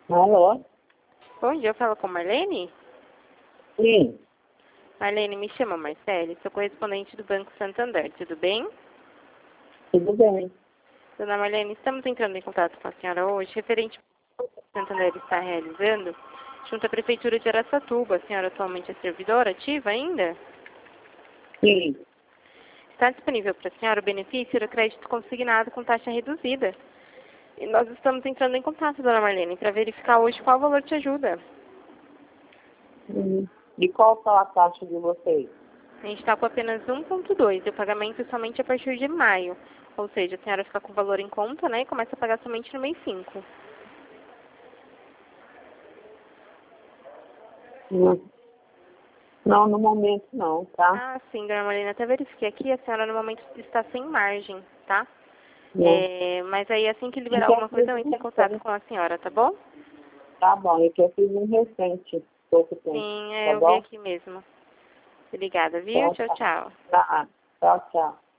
Alô? Bom dia, eu falo com Marlene? Sim, Marlene, me chama Marcele, sou correspondente do Banco Santander, tudo bem? tudo bem. Dona Marlene, estamos entrando em contato com a senhora hoje, referente ao que o Santander está realizando, junto à Prefeitura de Araçatuba. A senhora atualmente é servidora ativa ainda? Sim, Está disponível para a senhora o benefício do crédito consignado com taxa reduzida. E nós estamos entrando em contato, dona Marlene, para verificar hoje qual valor te ajuda. E qual são a taxa de vocês? A gente está com apenas 1,2 e o pagamento é somente a partir de maio. Ou seja, a senhora fica com o valor em conta, né, e começa a pagar somente no mês 5. Hum, Não, no momento não, tá? Ah, sim, dona Marlene, até verifiquei aqui, a senhora no momento está sem margem, tá? Não. Mas aí assim que liberar Então, eu alguma coisa, eu fiz um entro em contato recente. com a senhora, tá bom? Tá bom, é que eu fiz um recente, pouco tempo, Sim, tá eu vi bom? aqui mesmo. Obrigada, viu? Tchau, Tchau, tchau. tchau. Tá. Tchau, tchau.